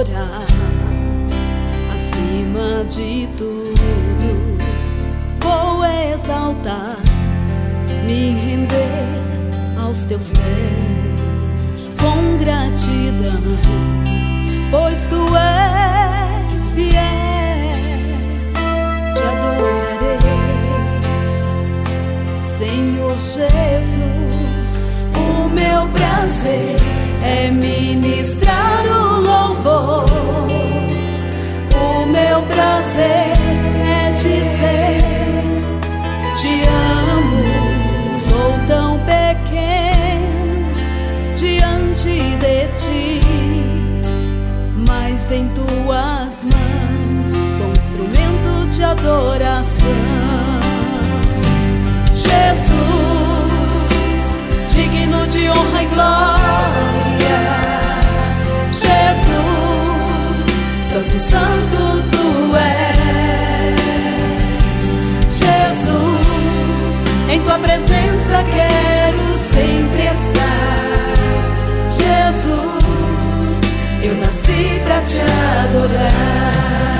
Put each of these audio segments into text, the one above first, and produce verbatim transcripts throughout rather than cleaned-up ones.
adorar acima de tudo. Vou exaltar, me render aos teus pés com gratidão, pois tu és fiel. Te adorarei, Senhor Jesus. O meu prazer é ministrar o louvor. O meu prazer é dizer: te amo, sou tão pequeno diante de ti, mas em tuas mãos sou um instrumento de adoração. Jesus, digno de honra e glória. Jesus, santo, santo tu és. Jesus, em tua presença quero sempre estar. Jesus, eu nasci pra te adorar.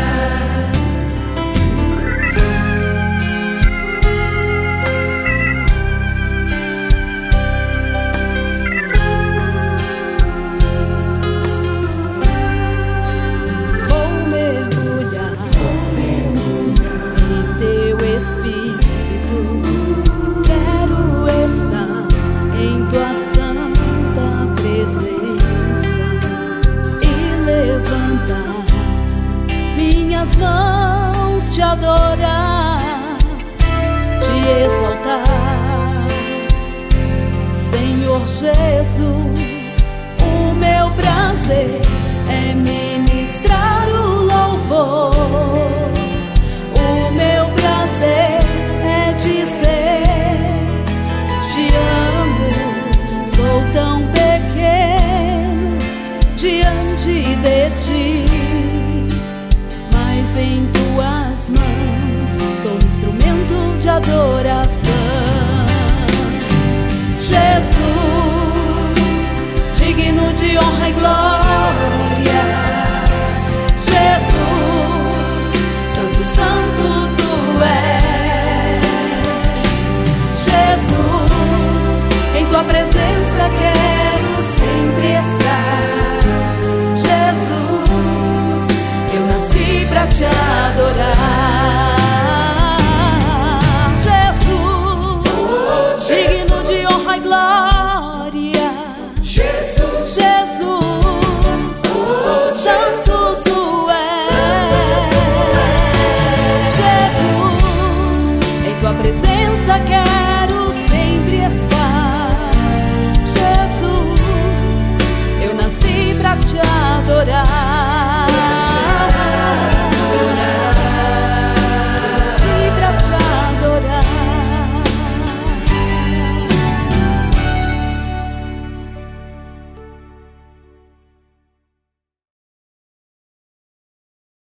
Minhas mãos te adorar, te exaltar, Senhor Jesus. O meu prazer é ministrar o louvor. O meu prazer é dizer: te amo, sou tão pequeno diante de ti, mas em tuas mãos sou um instrumento de adoração. Jesus, digno de honra e glória.